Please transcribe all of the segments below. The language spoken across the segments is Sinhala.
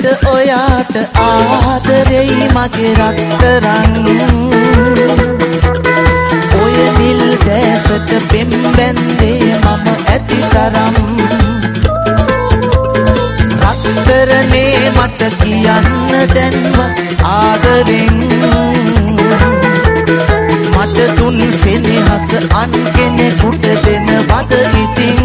ඔයාට ආදරෙයි මගේ රත්තරන් ඔය නිල් දැසට පෙම්බැන්දේ මම ඇති තරම් රත්තරනේ මට කියන්න දැන්ව ආදරෙන් මට දුන් සෙනෙහස අන් කෙනෙකුට දෙනවද ඉතින්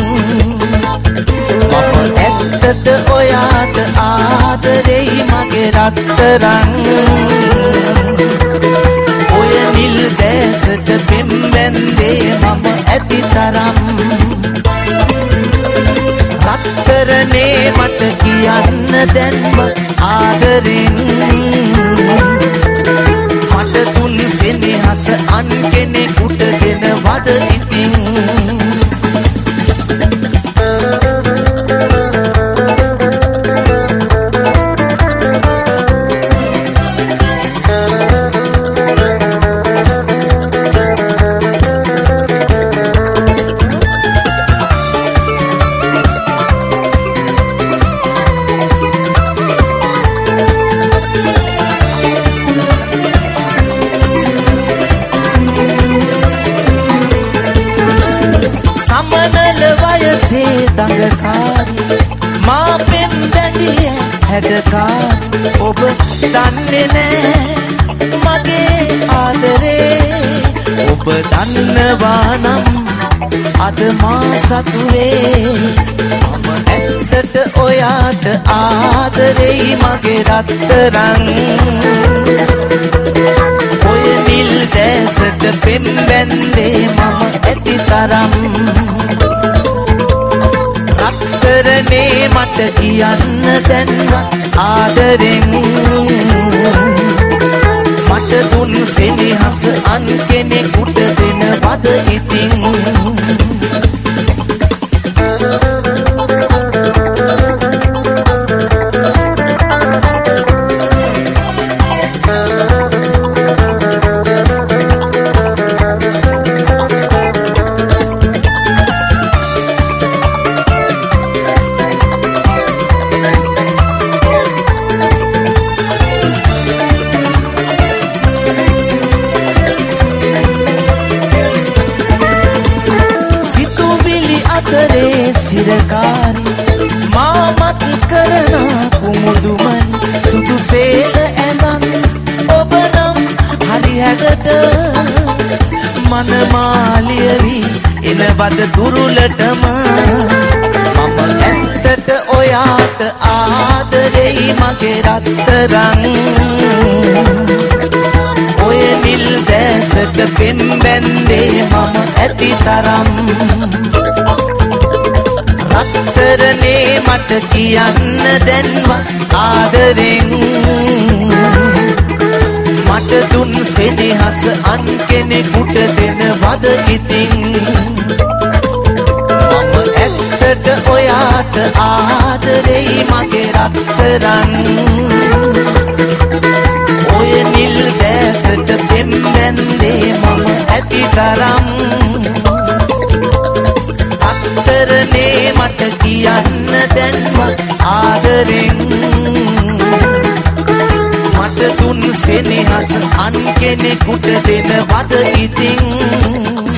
මම ඇත්තට ඔයාට ආදරෙයි මගේ රත්තරන් ඔය නිල් දැසට පෙම්බැන්දේ මම ඇති තරම් රත්තරනේ මට කියන්න දැන්ව ආදරෙන් මට දුන් සෙනෙහස අන් කෙනෙකුට දෙනවද ඉතින් දඟකාරී මා පෙම් බැඳිය හැඩකාරී ඔබ දන්නේ නෑ මගේ ආදරේ ඔබ දන්නවා නම් අද මා සතුවේ මම ඇත්තට ඔයාට ආදරෙයි මගේ රත්තරන් ඔය නිල් දැසට පෙම් බැන්දේ මම ඇති තරම් රත්තරනේ මට කියන්න දැන්ව ආදරෙන් මට දුන් සෙනෙහස අන් කෙනෙකුට දෙනවද ඉතින් සිරකාරී මාමත් කරන කුමුදුමනි සුදු සේල ඇඳන් ඔබ නම් හරි හැඩට මනමාලිය වී එනවද දුරුලටම මම ඇත්තට ඔයාට ආදරෙයි මගේ රත්තරන් ඔය නිල් දැසට පෙම්බැන්දේ මම ඇති තරම් රත්තරනේ මට කියන්න දැන්ව ආදරෙන් මට දුන් සෙනෙහස අන් කෙනෙකුට දෙනවද ඉතින් මම ඇත්තට ඔයාට ආදරෙයි මගේ රත්තරන් ඔය නිල් දැසට පෙම්බැන්දේ මම ඇති තරම් රත්තරනේ මට කියන්න දැන්ව ආදරෙන් මට දුන් සෙනෙහස අන් කෙනෙකුට දෙනවද ඉතින්